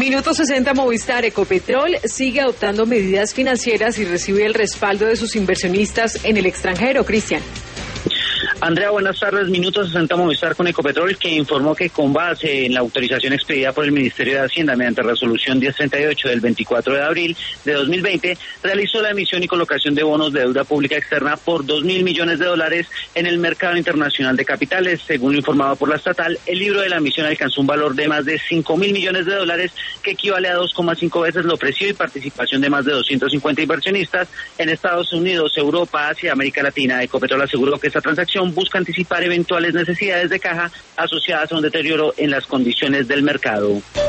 Minuto 60 Movistar. Ecopetrol sigue adoptando medidas financieras y recibe el respaldo de sus inversionistas en el extranjero. Cristian. Andrea, buenas tardes. Minuto 60 Movistar con Ecopetrol, que informó que con base en la autorización expedida por el Ministerio de Hacienda mediante resolución 1038 del 24 de abril de 2020, realizó la emisión y colocación de bonos de deuda pública externa por $2.000 millones en el mercado internacional de capitales. Según lo informado por la estatal, el libro de la emisión alcanzó un valor de más de $5.000 millones, que equivale a 2,5 veces lo ofrecido y participación de más de 250 inversionistas en Estados Unidos, Europa, Asia y América Latina. Ecopetrol aseguró que esta transacción busca anticipar eventuales necesidades de caja asociadas a un deterioro en las condiciones del mercado.